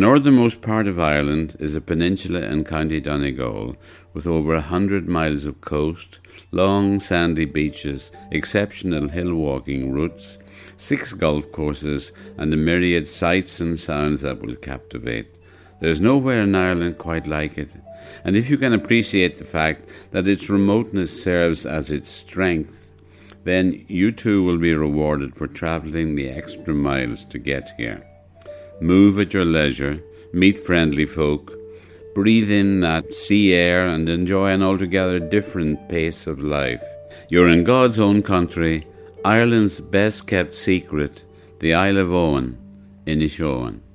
northernmost part of Ireland is a peninsula in County Donegal with over 100 miles of coast, long sandy beaches, exceptional hill-walking routes, 6 golf courses, and a myriad sights and sounds that will captivate. There's nowhere in Ireland quite like it, and if you can appreciate the fact that its remoteness serves as its strength, then you too will be rewarded for travelling the extra miles to get here. Move at your leisure, meet friendly folk, breathe in that sea air and enjoy an altogether different pace of life. You're in God's own country, Ireland's best kept secret, the Isle of Owen, Inishowen.